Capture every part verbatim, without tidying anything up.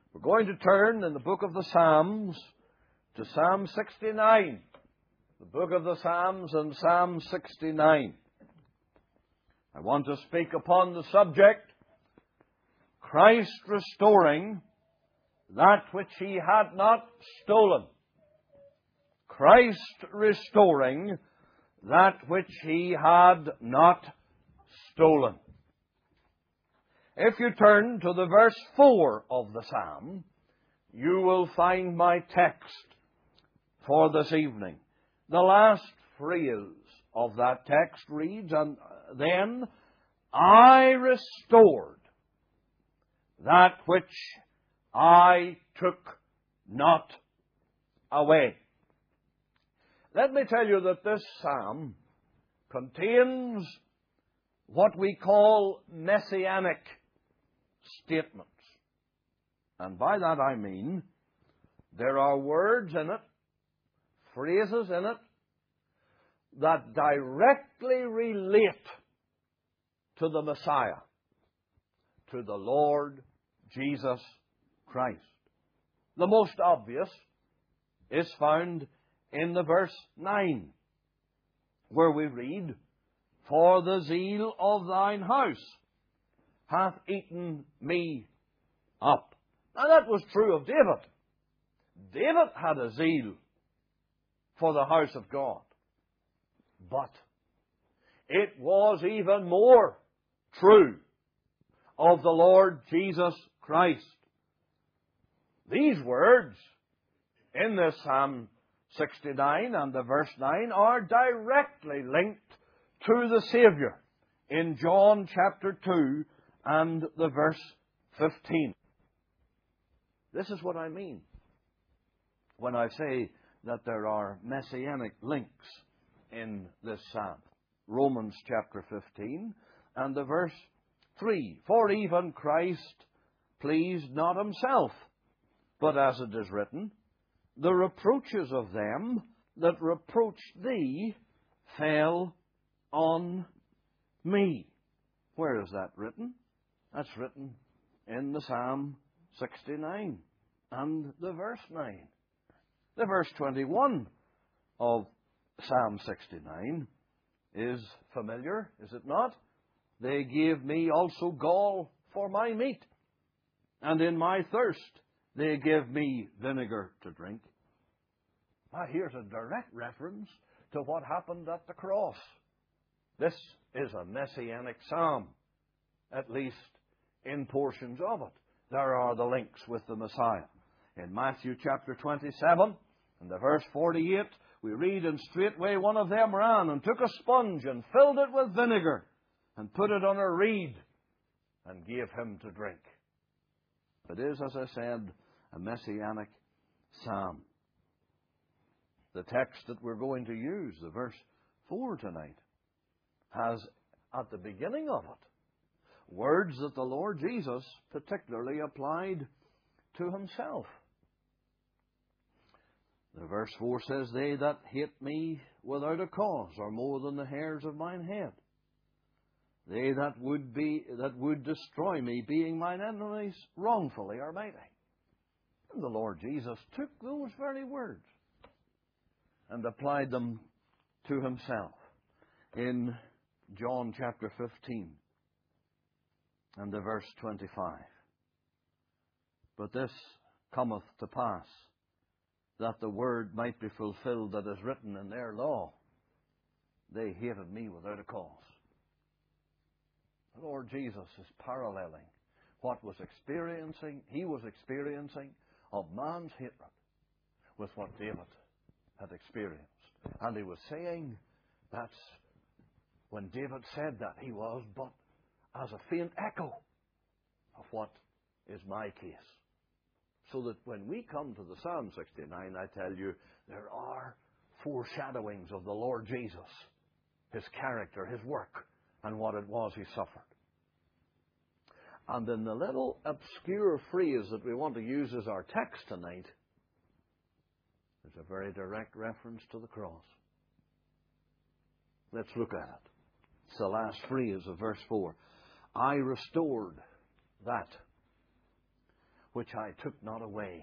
We're going to turn in the book of the Psalms to Psalm sixty-nine. The book of the Psalms and Psalm sixty-nine. I want to speak upon the subject, Christ restoring that which He had not stolen. Christ restoring that which He had not stolen. If you turn to the verse four of the Psalm, you will find my text for this evening. The last phrase of that text reads, "And then I restored that which I took not away." Let me tell you that this psalm contains what we call messianic statements. And by that I mean there are words in it, phrases in it, that directly relate to the Messiah, to the Lord Jesus Christ. The most obvious is found in the verse nine, where we read, "For the zeal of thine house hath eaten me up." Now that was true of David. David had a zeal for the house of God. But it was even more true of the Lord Jesus Christ. These words in this Psalm sixty-nine and the verse nine are directly linked to the Savior in John chapter two and the verse fifteen. This is what I mean when I say that there are messianic links in this psalm. Romans chapter fifteen and the verse three. "For even Christ pleased not Himself, but as it is written, the reproaches of them that reproached Thee fell on me." Where is that written? That's written in the Psalm sixty-nine and the verse nine. The verse twenty-one of Psalm sixty-nine is familiar, is it not? "They gave me also gall for my meat, and in my thirst they give me vinegar to drink." Now here's a direct reference to what happened at the cross. This is a messianic psalm, at least in portions of it. There are the links with the Messiah. In Matthew chapter twenty-seven, in the verse forty-eight, we read, "And straightway one of them ran and took a sponge and filled it with vinegar and put it on a reed and gave him to drink." It is, as I said, a messianic psalm. The text that we're going to use, the verse four tonight, has at the beginning of it words that the Lord Jesus particularly applied to Himself. The verse four says, "They that hate me without a cause are more than the hairs of mine head. They that would be that would destroy me, being mine enemies, wrongfully are mighty." And the Lord Jesus took those very words and applied them to Himself in John chapter fifteen and the verse twenty-five. "But this cometh to pass, that the word might be fulfilled that is written in their law, they hated me without a cause." The Lord Jesus is paralleling what was experiencing, He was experiencing of man's hatred with what David had experienced. And He was saying that's when David said that, he was but as a faint echo of what is my case. So that when we come to the Psalm sixty-nine, I tell you, there are foreshadowings of the Lord Jesus, His character, His work, and what it was He suffered. And in the little obscure phrase that we want to use as our text tonight, there's a very direct reference to the cross. Let's look at it. It's the last phrase of verse four. "I restored that which I took not away.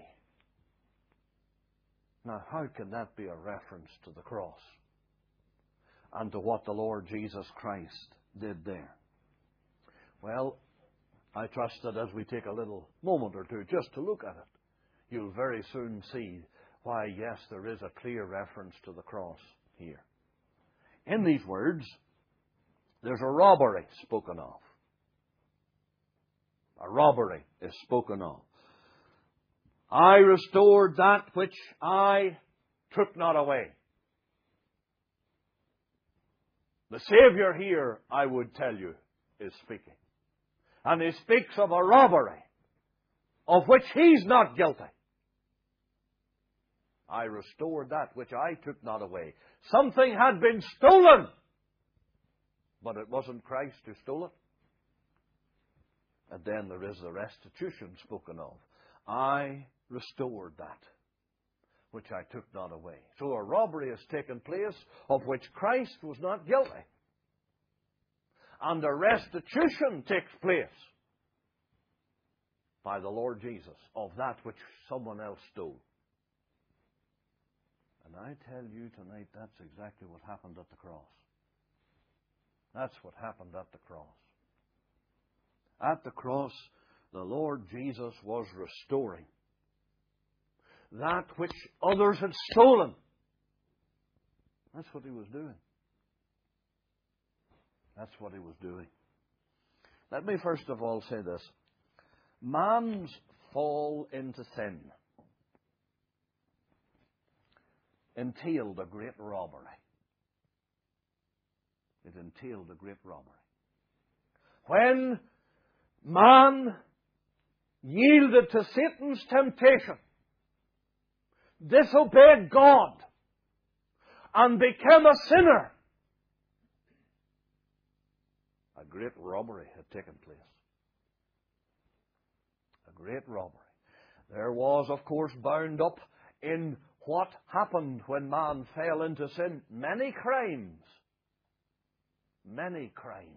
Now, how can that be a reference to the cross and to what the Lord Jesus Christ did there? Well, I trust that as we take a little moment or two just to look at it, you'll very soon see why, yes, there is a clear reference to the cross here. In these words, there's a robbery spoken of. A robbery is spoken of. I restored that which I took not away. The Savior here, I would tell you, is speaking. And he speaks of a robbery of which he's not guilty. I restored that which I took not away. Something had been stolen, but it wasn't Christ who stole it. And then there is the restitution spoken of. I restored that which I took not away. So a robbery has taken place of which Christ was not guilty. And a restitution takes place by the Lord Jesus of that which someone else stole. And I tell you tonight, that's exactly what happened at the cross. That's what happened at the cross. At the cross, the Lord Jesus was restoring that which others had stolen. That's what he was doing. That's what he was doing. Let me first of all say this. Man's fall into sin entailed a great robbery. It entailed a great robbery. When man yielded to Satan's temptation, disobeyed God, and became a sinner, a great robbery had taken place. A great robbery. There was, of course, bound up in what happened when man fell into sin many crimes. Many crimes.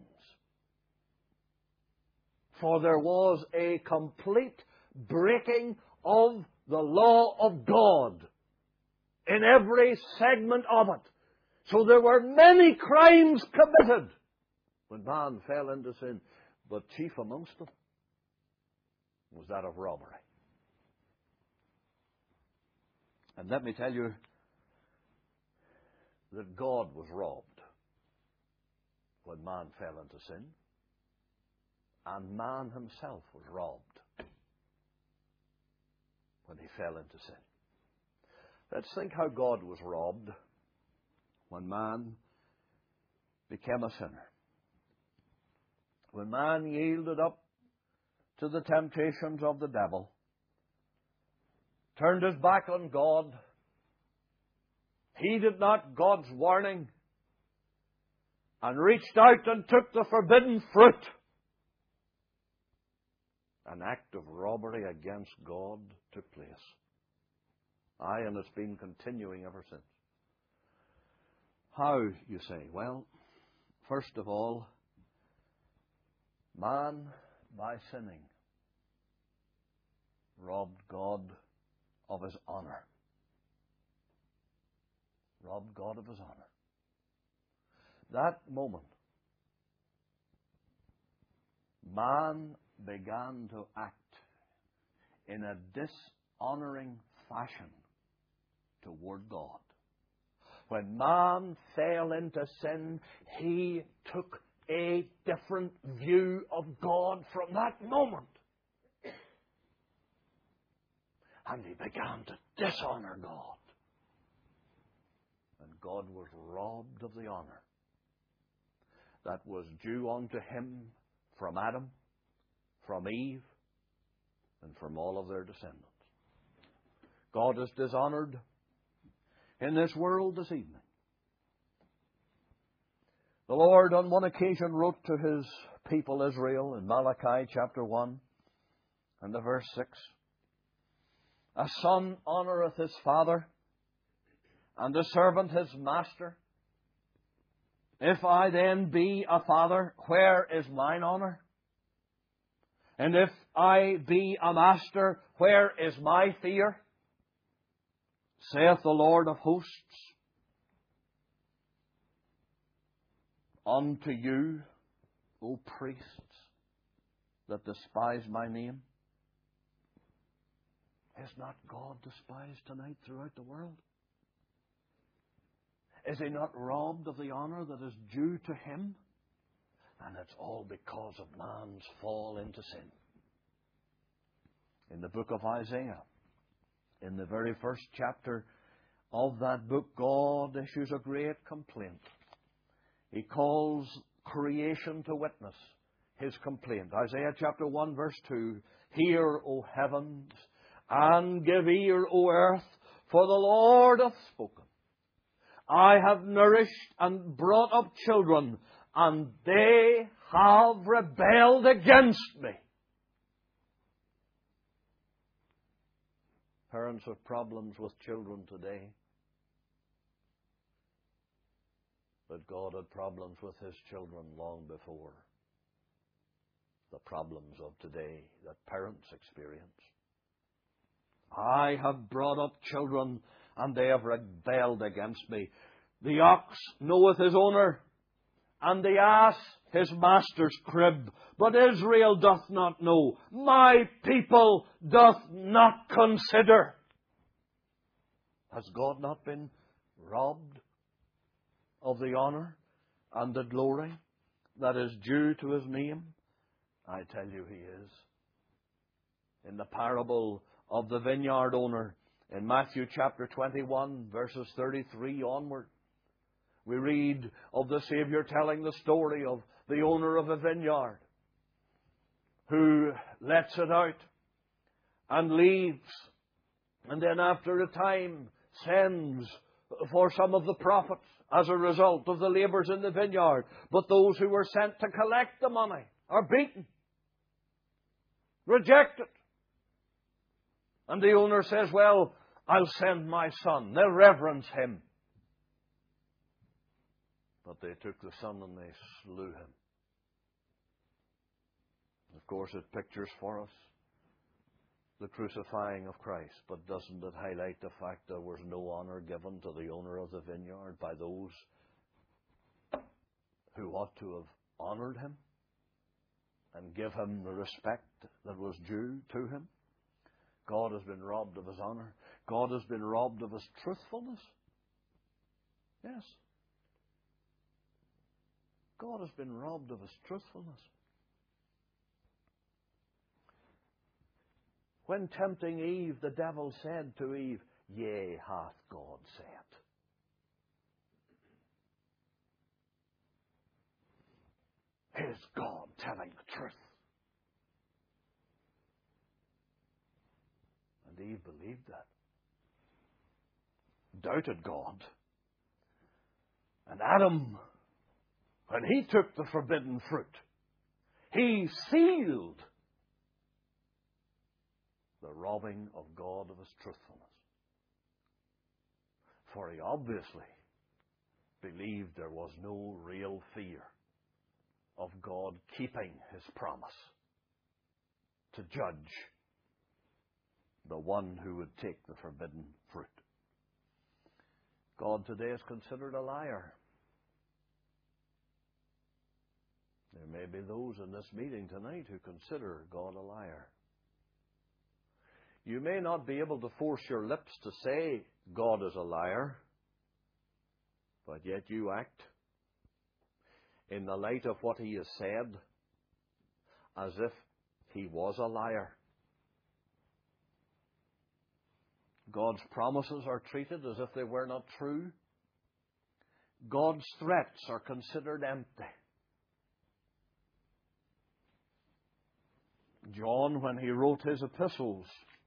For there was a complete breaking of the law of God in every segment of it. So there were many crimes committed when man fell into sin. But chief amongst them was that of robbery. And let me tell you that God was robbed when man fell into sin. And man himself was robbed when he fell into sin. Let's think how God was robbed when man became a sinner. When man yielded up to the temptations of the devil, turned his back on God, heeded not God's warning, and reached out and took the forbidden fruit. An act of robbery against God took place. Aye, and it's been continuing ever since. How, you say? Well, first of all, man, by sinning, robbed God of his honor. Robbed God of his honor. That moment, man began to act in a dishonoring fashion toward God. When man fell into sin, he took a different view of God from that moment. And he began to dishonor God. And God was robbed of the honor that was due unto him from Adam, from Eve, and from all of their descendants. God is dishonored in this world this evening. The Lord on one occasion wrote to his people Israel in Malachi chapter one and the verse six, a son honoureth his father, and a servant his master. If I then be a father, where is mine honour? And if I be a master, where is my fear? Saith the Lord of hosts, unto you, O priests, that despise my name. Is not God despised tonight throughout the world? Is He not robbed of the honor that is due to Him? And it's all because of man's fall into sin. In the book of Isaiah, in the very first chapter of that book, God issues a great complaint. He calls creation to witness His complaint. Isaiah chapter one, verse two, Hear, O heavens, and give ear, O earth, for the Lord hath spoken. I have nourished and brought up children, and they have rebelled against me. Parents have problems with children today. But God had problems with His children long before the problems of today that parents experience. I have brought up children, and they have rebelled against me. The ox knoweth his owner, and the ass his master's crib. But Israel doth not know. My people doth not consider. Has God not been robbed of the honor and the glory that is due to His name? I tell you, He is. In the parable of the vineyard owner, in Matthew chapter twenty-one, verses thirty-three onward, we read of the Savior telling the story of the owner of a vineyard who lets it out and leaves, and then after a time sends for some of the profits as a result of the labours in the vineyard. But those who were sent to collect the money are beaten, rejected. And the owner says, well, I'll send my son. They'll reverence him. But they took the son and they slew him. Of course, it pictures for us the crucifying of Christ. But doesn't it highlight the fact there was no honor given to the owner of the vineyard by those who ought to have honored him and give him the respect that was due to him? God has been robbed of His honor. God has been robbed of His truthfulness. Yes. God has been robbed of His truthfulness. When tempting Eve, the devil said to Eve, Yea, hath God said. Is God telling the truth? And Eve believed that. Doubted God. And Adam, when he took the forbidden fruit, he sealed the robbing of God of His truthfulness. For he obviously believed there was no real fear of God keeping His promise to judge the one who would take the forbidden fruit. God today is considered a liar. There may be those in this meeting tonight who consider God a liar. You may not be able to force your lips to say God is a liar, but yet you act in the light of what He has said as if He was a liar. God's promises are treated as if they were not true. God's threats are considered empty. John, when he wrote his epistles,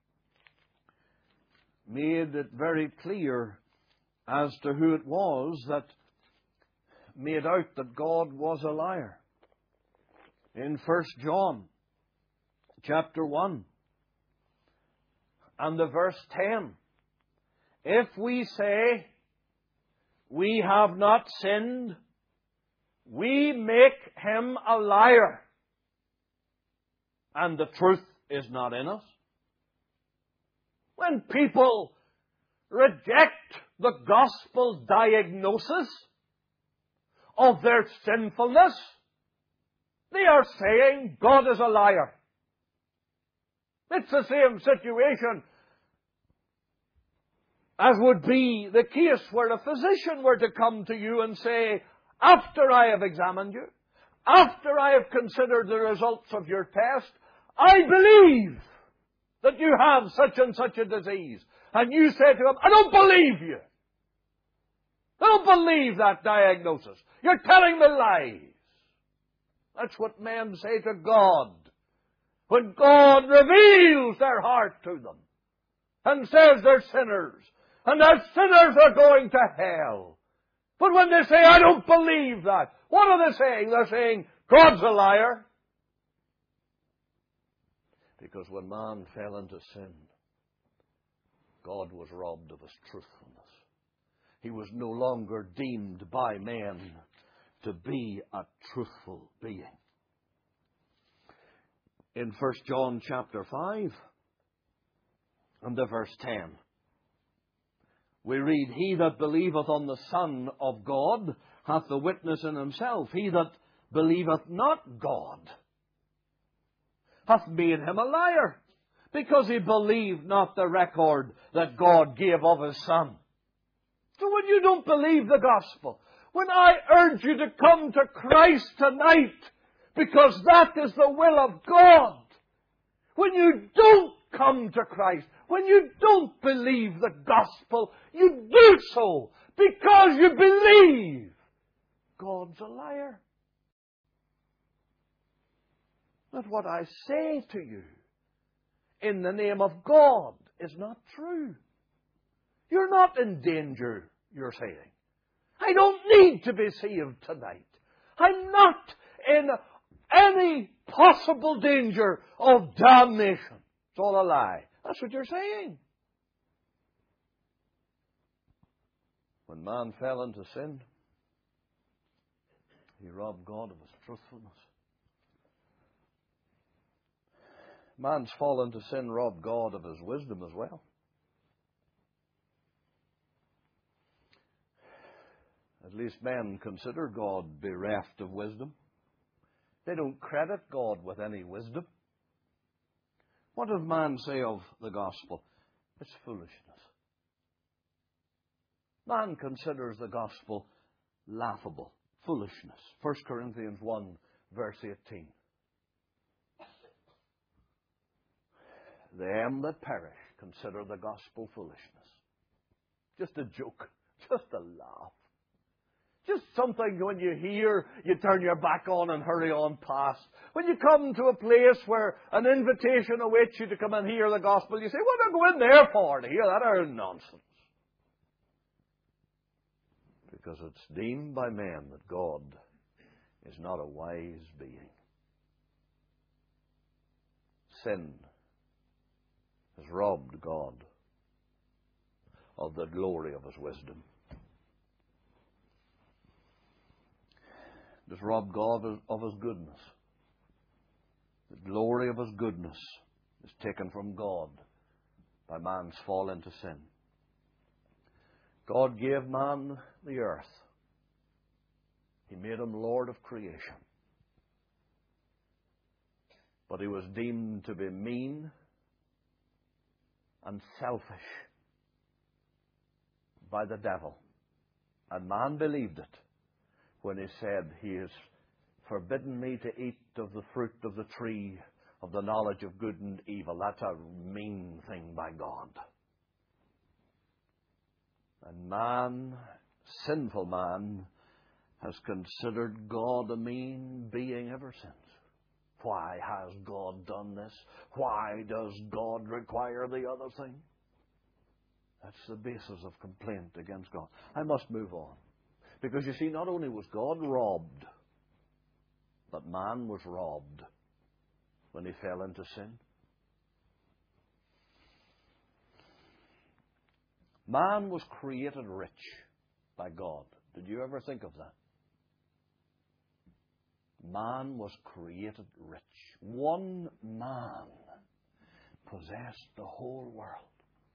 made it very clear as to who it was that made out that God was a liar. In First John chapter one and the verse ten, if we say we have not sinned, we make Him a liar, and the truth is not in us. When people reject the gospel diagnosis of their sinfulness, they are saying God is a liar. It's the same situation as would be the case where a physician were to come to you and say, after I have examined you, after I have considered the results of your test, I believe that you have such and such a disease. And you say to him, I don't believe you. I don't believe that diagnosis. You're telling me lies. That's what men say to God when God reveals their heart to them and says they're sinners and that sinners are going to hell. But when they say, I don't believe that, what are they saying? They're saying, God's a liar. Because when man fell into sin, God was robbed of his truthfulness. He was no longer deemed by men to be a truthful being. In First John chapter five and the verse ten, we read, He that believeth on the Son of God hath the witness in himself. He that believeth not God hath made him a liar, because he believed not the record that God gave of his Son. So when you don't believe the gospel, when I urge you to come to Christ tonight, because that is the will of God, when you don't come to Christ, when you don't believe the gospel, you do so because you believe God's a liar. That what I say to you in the name of God is not true. You're not in danger, you're saying. I don't need to be saved tonight. I'm not in any possible danger of damnation. It's all a lie. That's what you're saying. When man fell into sin, he robbed God of his truthfulness. Man's fall into sin robbed God of his wisdom as well. At least men consider God bereft of wisdom. They don't credit God with any wisdom. What does man say of the gospel? It's foolishness. Man considers the gospel laughable, foolishness. First Corinthians one, verse eighteen. Them that perish consider the gospel foolishness. Just a joke, just a laugh. Just something when you hear, you turn your back on and hurry on past. When you come to a place where an invitation awaits you to come and hear the gospel, you say, what am I going there for? To hear that or nonsense? Because it's deemed by men that God is not a wise being. Sin has robbed God of the glory of his wisdom. It has robbed God of, of his goodness. The glory of his goodness is taken from God by man's fall into sin. God gave man the earth. He made him Lord of creation. But he was deemed to be mean and selfish by the devil. And man believed it when he said, He has forbidden me to eat of the fruit of the tree of the knowledge of good and evil. That's a mean thing by God. And man, sinful man, has considered God a mean being ever since. Why has God done this? Why does God require the other thing? That's the basis of complaint against God. I must move on. Because you see, not only was God robbed, but man was robbed when he fell into sin. Man was created rich by God. Did you ever think of that? Man was created rich. One man possessed the whole world.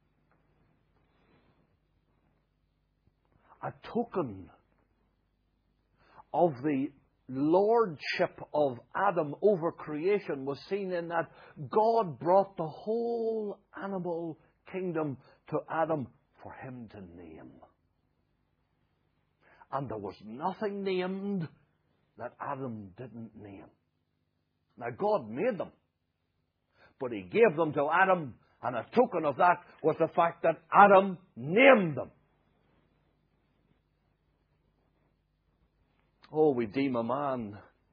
A token of the lordship of Adam over creation was seen in that God brought the whole animal kingdom to Adam for him to name. And there was nothing named that Adam didn't name. Now, God made them, but He gave them to Adam, and a token of that was the fact that Adam named them. Oh, we deem a man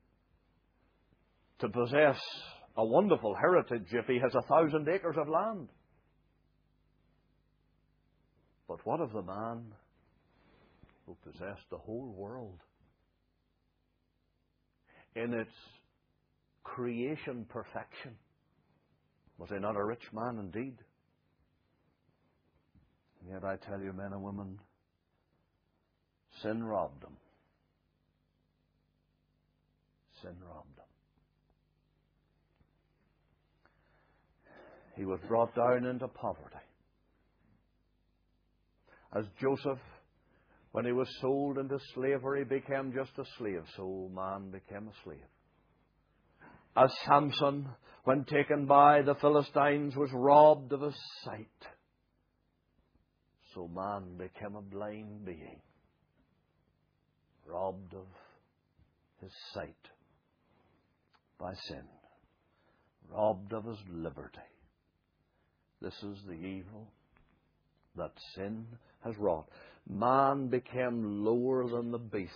to possess a wonderful heritage if he has a thousand acres of land. But what of the man who possessed the whole world in its creation perfection? Was he not a rich man indeed? And yet I tell you, men and women, sin robbed him. Sin robbed him. He was brought down into poverty. As Joseph, when he was sold into slavery, became just a slave, so man became a slave. As Samson, when taken by the Philistines, was robbed of his sight, so man became a blind being, robbed of his sight by sin, robbed of his liberty. This is the evil that sin has wrought. Man became lower than the beasts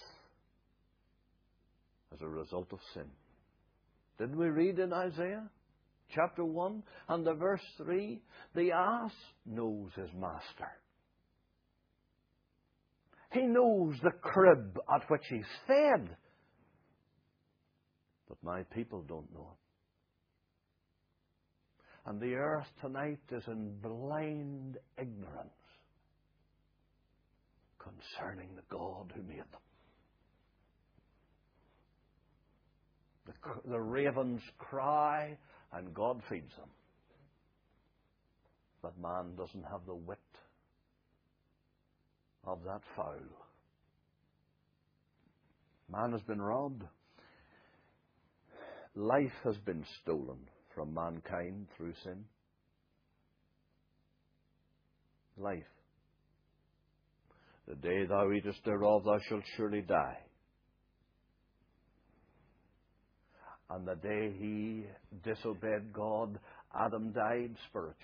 as a result of sin. Didn't we read in Isaiah chapter one and the verse three? The ass knows his master. He knows the crib at which he's fed. But my people don't know it. And the earth tonight is in blind ignorance concerning the God who made them. The, the ravens cry and God feeds them. But man doesn't have the wit of that fowl. Man has been robbed. Life has been stolen from mankind through sin. Life. The day thou eatest thereof, thou shalt surely die. And the day he disobeyed God, Adam died spiritually.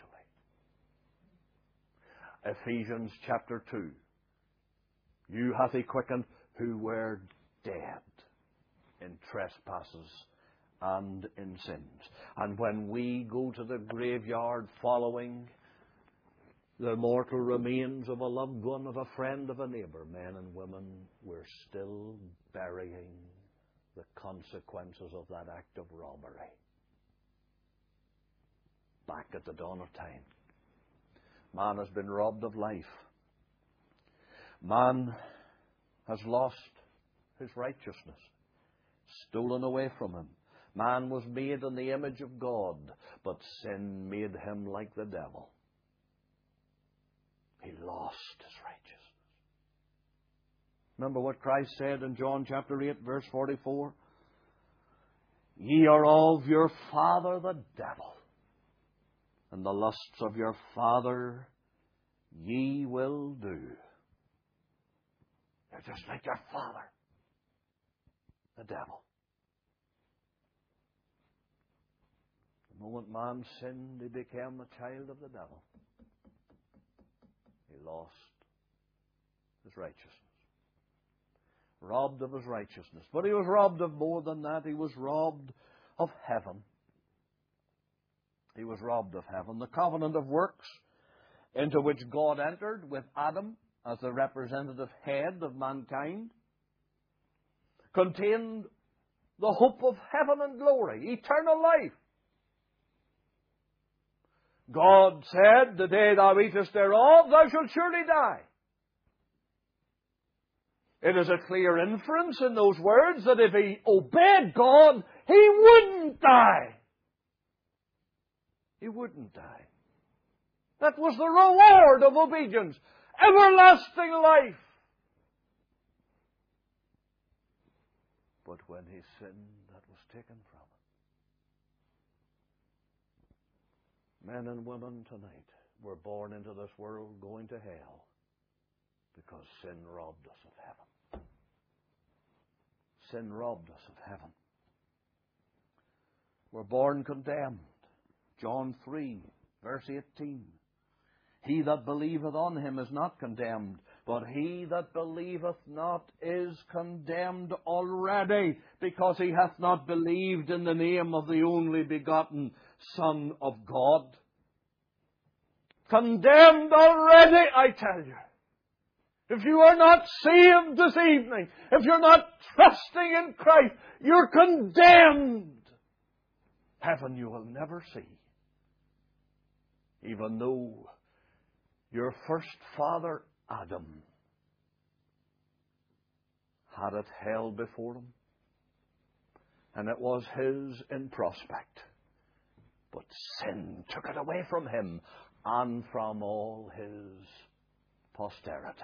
Ephesians chapter two. You hath he quickened who were dead in trespasses and in sins. And when we go to the graveyard following the mortal remains of a loved one, of a friend, of a neighbour, men and women, we're still burying the consequences of that act of robbery. Back at the dawn of time, man has been robbed of life. Man has lost his righteousness, stolen away from him. Man was made in the image of God, but sin made him like the devil. He lost his righteousness. Remember what Christ said in John chapter eight, verse forty-four? Ye are of your father the devil, and the lusts of your father ye will do. You're just like your father, the devil. The moment man sinned, he became a child of the devil. He lost his righteousness. Robbed of his righteousness. But he was robbed of more than that. He was robbed of heaven. He was robbed of heaven. The covenant of works into which God entered with Adam as the representative head of mankind contained the hope of heaven and glory, eternal life. God said, the day thou eatest thereof, thou shalt surely die. It is a clear inference in those words that if he obeyed God, he wouldn't die. He wouldn't die. That was the reward of obedience. Everlasting life. But when he sinned, that was taken from him. Men and women tonight were born into this world going to hell because sin robbed us of heaven. Sin robbed us of heaven. We're born condemned. John three, verse eighteen. He that believeth on him is not condemned, but he that believeth not is condemned already, because he hath not believed in the name of the only begotten Son of God. Condemned already, I tell you. If you are not saved this evening, if you're not trusting in Christ, you're condemned. Heaven you will never see. Even though your first father, Adam, had it held before him, and it was his in prospect. But sin took it away from him and from all his posterity.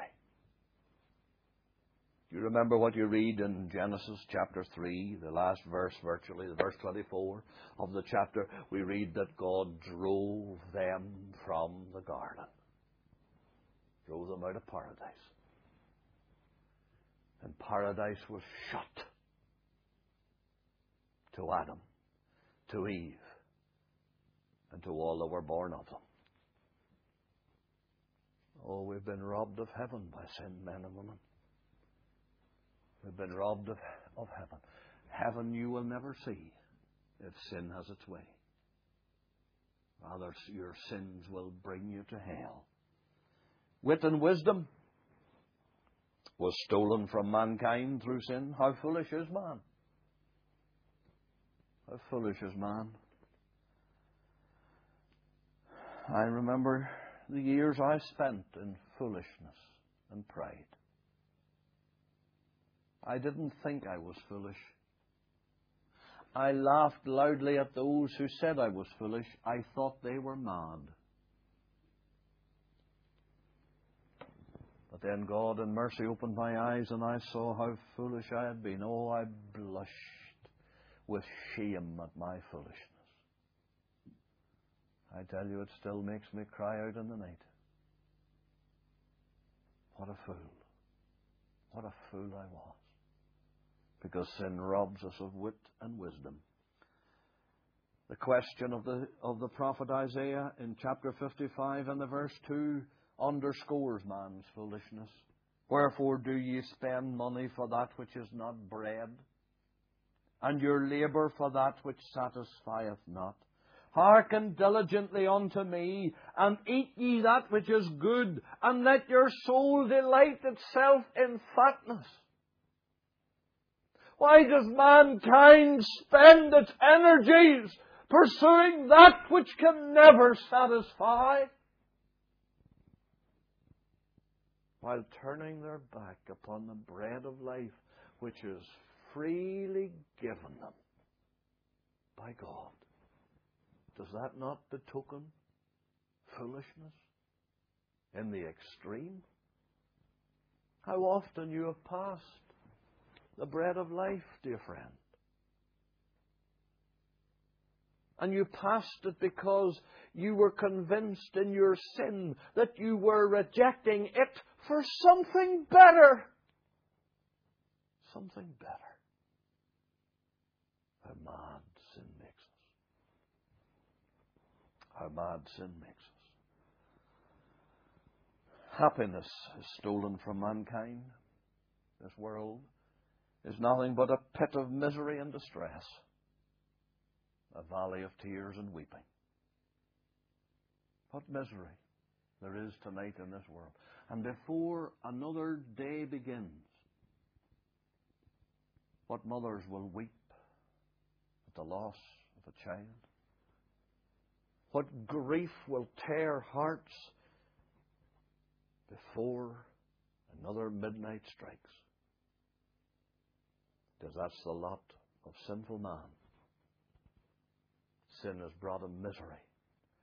You remember what you read in Genesis chapter three, the last verse virtually, the verse twenty-four of the chapter. We read that God drove them from the garden. Drove them out of paradise. And paradise was shut to Adam, to Eve, and to all that were born of them. Oh, we've been robbed of heaven by sin, men and women. We've been robbed of, of heaven. Heaven you will never see if sin has its way. Rather, your sins will bring you to hell. Wit and wisdom was stolen from mankind through sin. How foolish is man? How foolish is man? I remember the years I spent in foolishness and pride. I didn't think I was foolish. I laughed loudly at those who said I was foolish. I thought they were mad. But then God in mercy opened my eyes and I saw how foolish I had been. Oh, I blushed with shame at my foolishness. I tell you, it still makes me cry out in the night. What a fool. What a fool I was. Because sin robs us of wit and wisdom. The question of the of the prophet Isaiah in chapter fifty-five and the verse two underscores man's foolishness. Wherefore do ye spend money for that which is not bread, and your labour for that which satisfieth not? Hearken diligently unto me, and eat ye that which is good, and let your soul delight itself in fatness. Why does mankind spend its energies pursuing that which can never satisfy, while turning their back upon the bread of life which is freely given them by God? Does that not betoken foolishness in the extreme? How often you have passed the bread of life, dear friend. And you passed it because you were convinced in your sin that you were rejecting it for something better. Something better. How mad sin makes us. How mad sin makes us. Happiness is stolen from mankind. This world is nothing but a pit of misery and distress, a valley of tears and weeping. What misery there is tonight in this world. And before another day begins, what mothers will weep at the loss of a child? What grief will tear hearts before another midnight strikes? Because that's the lot of sinful man. Sin has brought him misery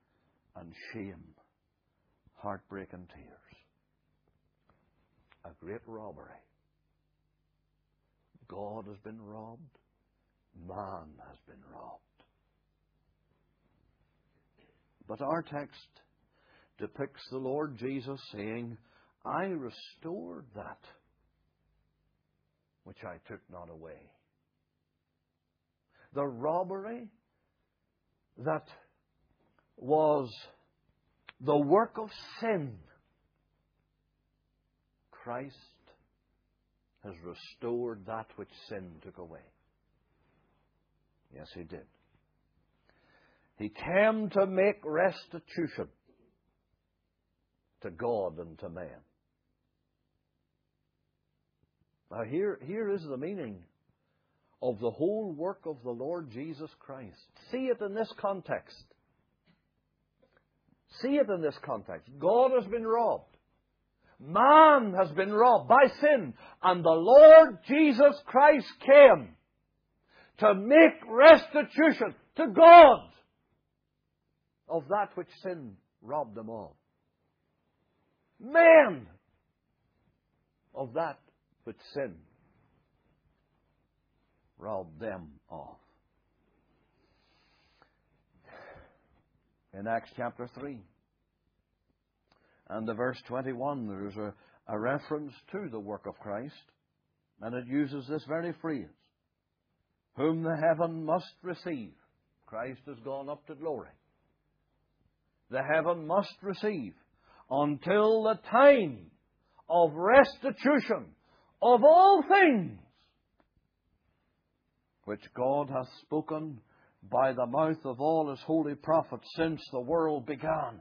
and shame, heartbreak and tears. A great robbery. God has been robbed. Man has been robbed. But our text depicts the Lord Jesus saying, I restored that which I took not away. The robbery that was the work of sin, Christ has restored that which sin took away. Yes, He did. He came to make restitution to God and to man. Now here, here is the meaning of the whole work of the Lord Jesus Christ. See it in this context. See it in this context. God has been robbed. Man has been robbed by sin. And the Lord Jesus Christ came to make restitution to God of that which sin robbed them of. Men of that which sin robbed them of. In Acts chapter three and the verse twenty-one, there is a, a reference to the work of Christ, and it uses this very phrase, whom the heaven must receive. Christ has gone up to glory. The heaven must receive until the time of restitution of all things which God hath spoken by the mouth of all His holy prophets since the world began.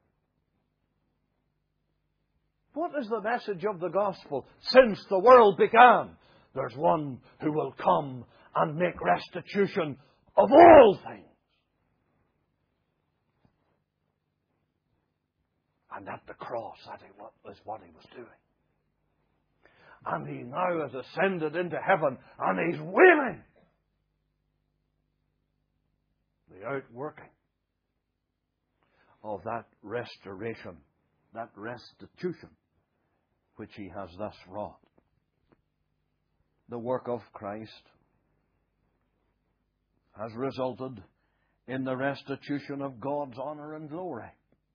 What is the message of the gospel? Since the world began, there's one who will come and make restitution of all things. And at the cross, that is what He was doing. And He now has ascended into heaven, and He's willing the outworking of that restoration, that restitution, which He has thus wrought. The work of Christ has resulted in the restitution of God's honor and glory,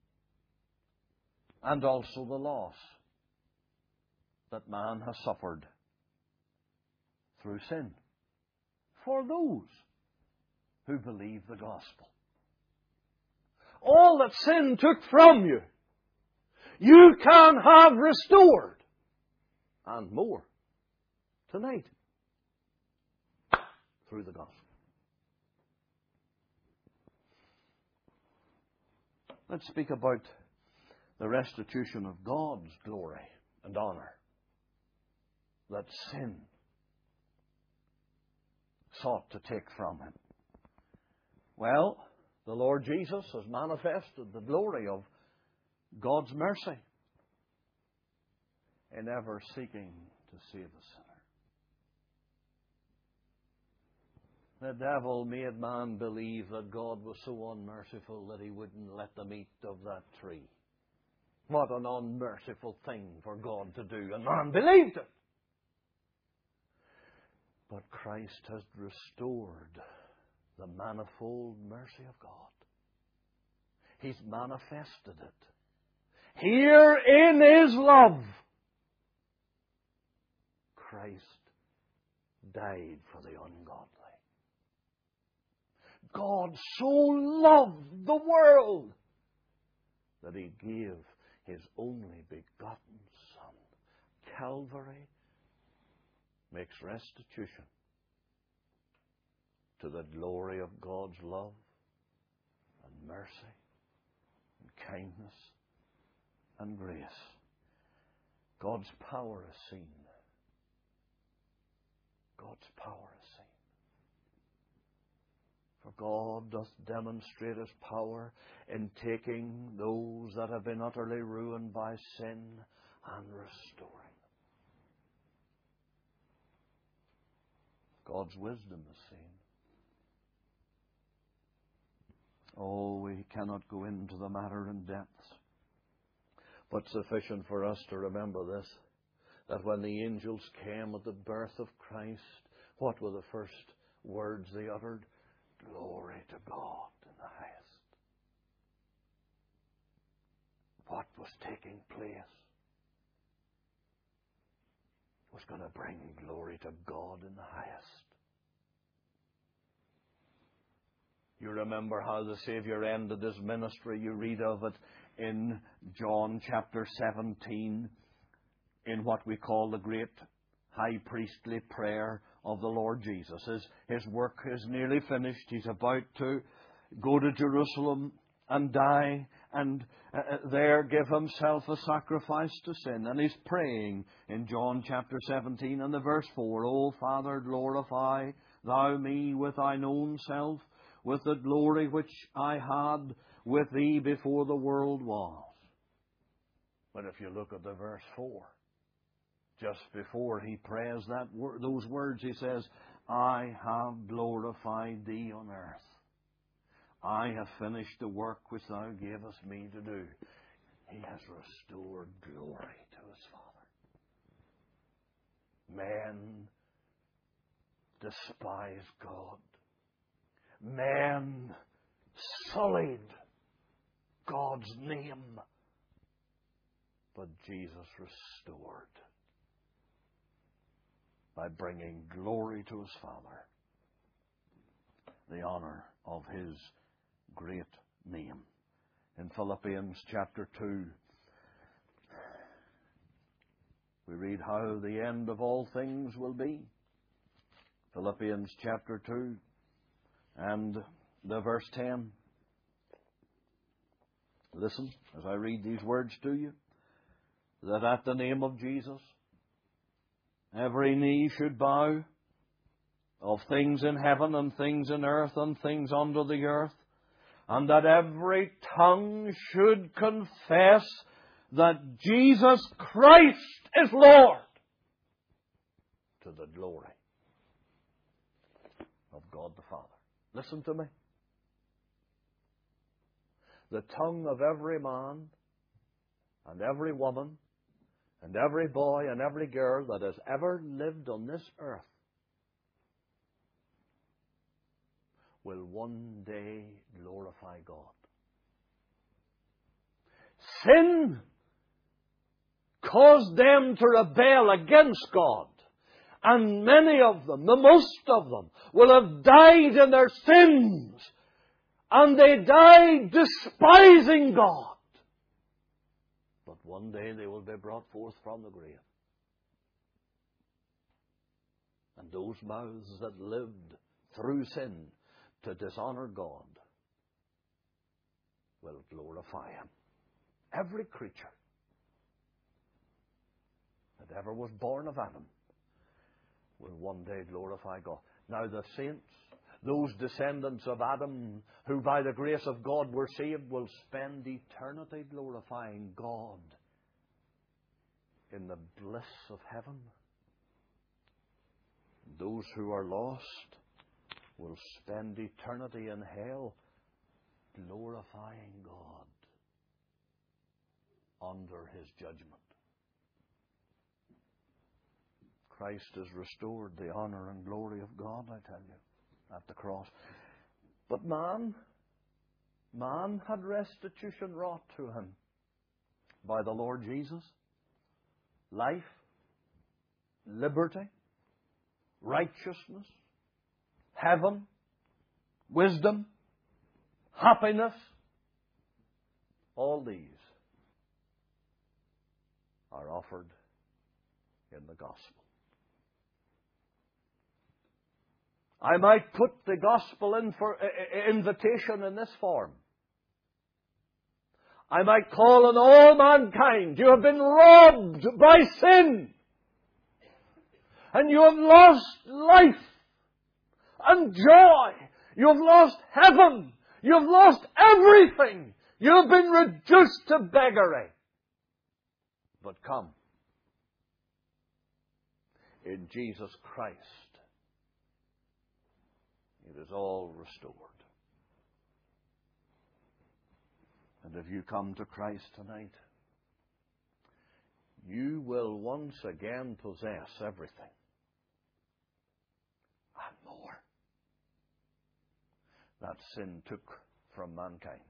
and also the loss that man has suffered through sin for those who believe the gospel. All that sin took from you, you can have restored, and more tonight through the gospel. Let's speak about the restitution of God's glory and honor that sin sought to take from Him. Well, the Lord Jesus has manifested the glory of God's mercy in ever seeking to save a sinner. The devil made man believe that God was so unmerciful that He wouldn't let them eat of that tree. What an unmerciful thing for God to do, and man believed it. But Christ has restored the manifold mercy of God. He's manifested it. Here in His love, Christ died for the ungodly. God so loved the world that He gave His only begotten Son. Calvary makes restitution to the glory of God's love and mercy and kindness and grace. God's power is seen. God's power is seen. For God doth demonstrate His power in taking those that have been utterly ruined by sin and restoring them. God's wisdom is seen. Oh, we cannot go into the matter in depth. But sufficient for us to remember this, that when the angels came at the birth of Christ, what were the first words they uttered? Glory to God in the highest. What was taking place was going to bring glory to God in the highest. You remember how the Savior ended His ministry. You read of it in John chapter seventeen, in what we call the great high priestly prayer of the Lord Jesus. His, his work is nearly finished. He's about to go to Jerusalem and die and uh, there give Himself a sacrifice to sin. And He's praying in John chapter seventeen and the verse four, O Father, glorify Thou me with Thine own self, with the glory which I had with Thee before the world was. But if you look at the verse four, just before he prays that wor- those words, he says, I have glorified Thee on earth. I have finished the work which Thou gavest me to do. He has restored glory to His Father. Men despise God. Men sullied God's name. But Jesus restored by bringing glory to His Father, the honor of His great name. In Philippians chapter two, we read how the end of all things will be. Philippians chapter two and the verse ten. Listen as I read these words to you. That at the name of Jesus, every knee should bow, of things in heaven and things in earth and things under the earth, and that every tongue should confess that Jesus Christ is Lord, to the glory of God the Father. Listen to me. The tongue of every man and every woman and every boy and every girl that has ever lived on this earth will one day glorify God. Sin caused them to rebel against God. And many of them, the most of them, will have died in their sins. And they died despising God. But one day they will be brought forth from the grave. And those mouths that lived through sin to dishonor God will glorify Him. Every creature that ever was born of Adam will one day glorify God. Now the saints, those descendants of Adam who by the grace of God were saved, will spend eternity glorifying God in the bliss of heaven. Those who are lost will spend eternity in hell glorifying God under His judgment. Christ has restored the honor and glory of God, I tell you, at the cross. But man, man had restitution wrought to him by the Lord Jesus. Life, liberty, righteousness, heaven, wisdom, happiness, all these are offered in the gospel. I might put the gospel in for uh, invitation in this form. I might call on all mankind. You have been robbed by sin. And you have lost life and joy. You have lost heaven. You have lost everything. You have been reduced to beggary. But come. In Jesus Christ, it is all restored. And if you come to Christ tonight, you will once again possess everything and more that sin took from mankind.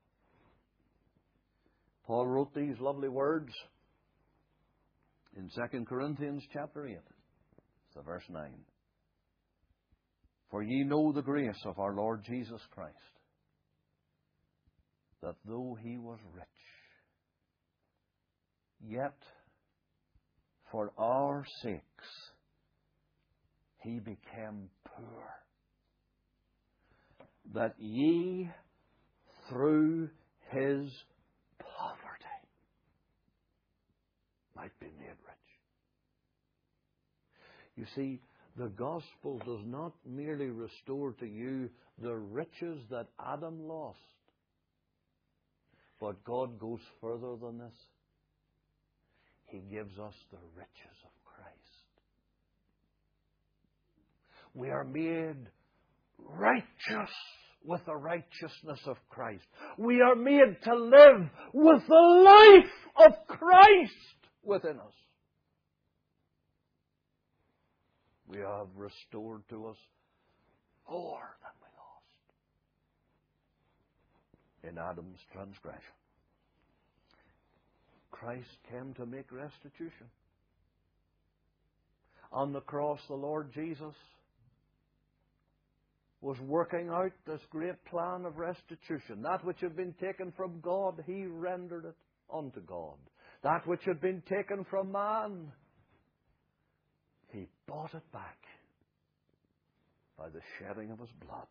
Paul wrote these lovely words in Second Corinthians chapter eight, so verse nine. For ye know the grace of our Lord Jesus Christ, that though he was rich, yet for our sakes he became poor, that ye through his poverty might be made rich. You see, the gospel does not merely restore to you the riches that Adam lost, but God goes further than this. He gives us the riches of Christ. We are made righteous with the righteousness of Christ. We are made to live with the life of Christ within us. We have restored to us more than we lost in Adam's transgression. Christ came to make restitution. On the cross, the Lord Jesus was working out this great plan of restitution. That which had been taken from God, He rendered it unto God. That which had been taken from man, He bought it back by the shedding of His blood.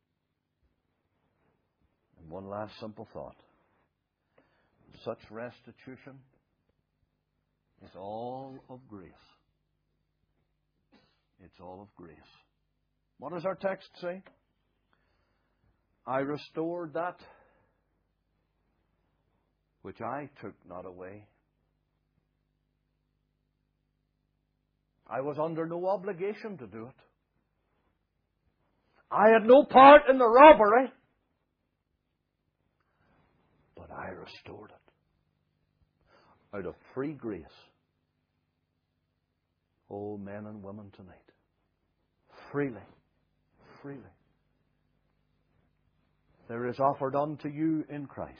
And one last simple thought. Such restitution is all of grace. It's all of grace. What does our text say? I restored that which I took not away. I was under no obligation to do it. I had no part in the robbery, but I restored it out of free grace. Oh, men and women tonight, freely, freely, there is offered unto you in Christ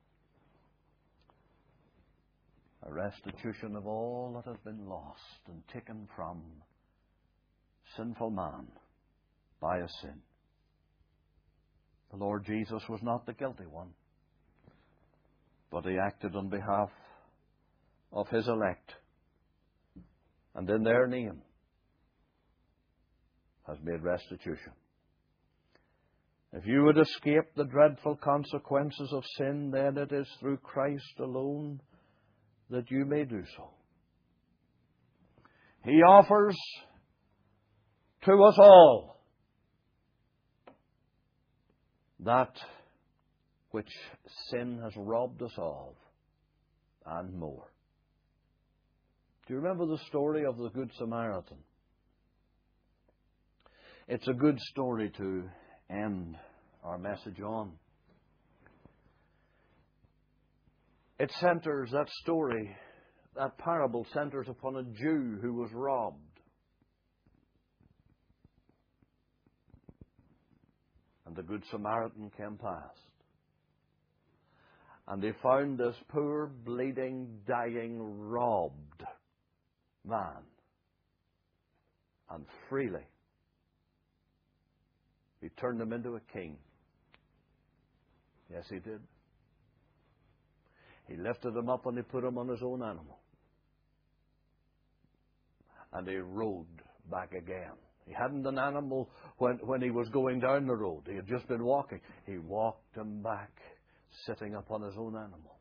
a restitution of all that has been lost and taken from sinful man by a sin. The Lord Jesus was not the guilty one, but He acted on behalf of His elect, and in their name has made restitution. If you would escape the dreadful consequences of sin, then it is through Christ alone that you may do so. He offers to us all that which sin has robbed us of and more. Do you remember the story of the Good Samaritan? It's a good story to end our message on. It centers, that story, that parable centers upon a Jew who was robbed. And the Good Samaritan came past. And they found this poor, bleeding, dying, robbed man. And freely He turned him into a king. Yes, He did. He lifted him up and He put him on His own animal. And He rode back again. He hadn't an animal when, when He was going down the road. He had just been walking. He walked him back, sitting upon His own animal.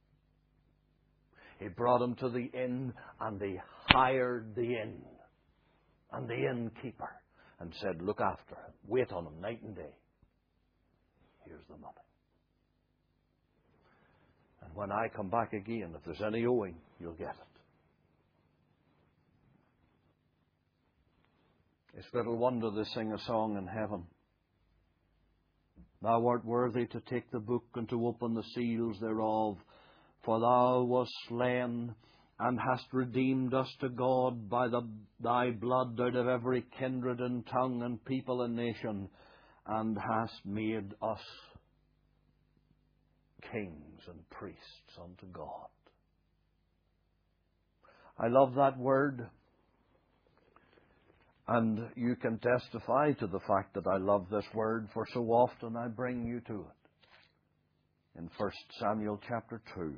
He brought him to the inn, and He hired the inn and the innkeeper and said, look after him. Wait on him night and day. Here's the money. And when I come back again, if there's any owing, you'll get it. It's little wonder they sing a song in heaven. Thou art worthy to take the book and to open the seals thereof. For thou wast slain, and hast redeemed us to God by the, thy blood out of every kindred and tongue and people and nation, and hast made us kings and priests unto God. I love that word, and you can testify to the fact that I love this word, for so often I bring you to it. In First Samuel chapter two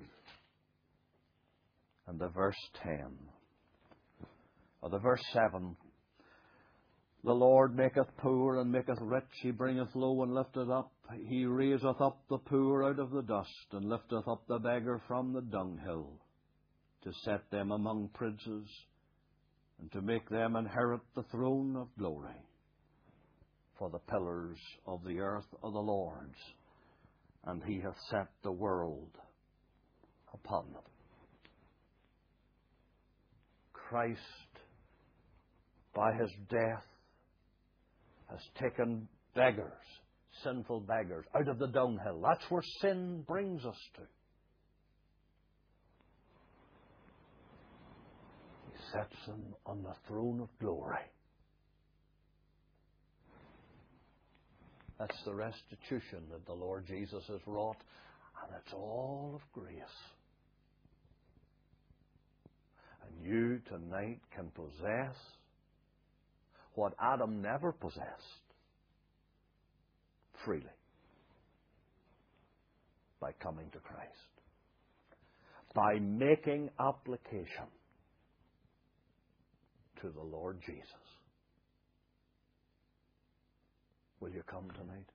and the verse ten, or the verse seven, the Lord maketh poor and maketh rich, He bringeth low and lifteth up. He raiseth up the poor out of the dust, and lifteth up the beggar from the dunghill, to set them among princes, and to make them inherit the throne of glory. For the pillars of the earth are the Lord's, and He hath set the world upon them. Christ, by His death, has taken beggars, sinful beggars, out of the dunghill. That's where sin brings us to. He sets them on the throne of glory. That's the restitution that the Lord Jesus has wrought, and it's all of grace. And you tonight can possess what Adam never possessed freely by coming to Christ, by making application to the Lord Jesus. Will you come tonight?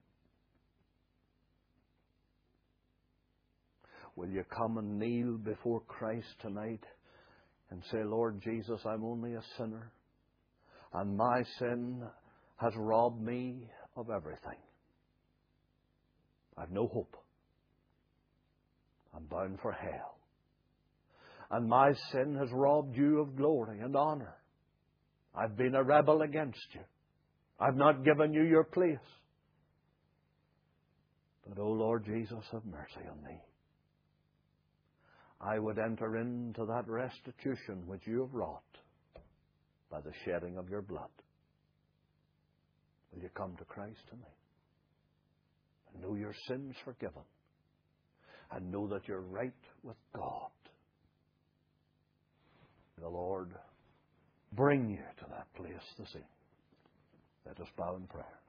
Will you come and kneel before Christ tonight and say, Lord Jesus, I'm only a sinner, and my sin has robbed me of everything. I've no hope. I'm bound for hell. And my sin has robbed you of glory and honor. I've been a rebel against you. I've not given you your place. But, oh Lord Jesus, have mercy on me. I would enter into that restitution which you have wrought by the shedding of your blood. Will you come to Christ tonight and know your sins forgiven and know that you're right with God? The Lord bring you to that place this evening. Let us bow in prayer.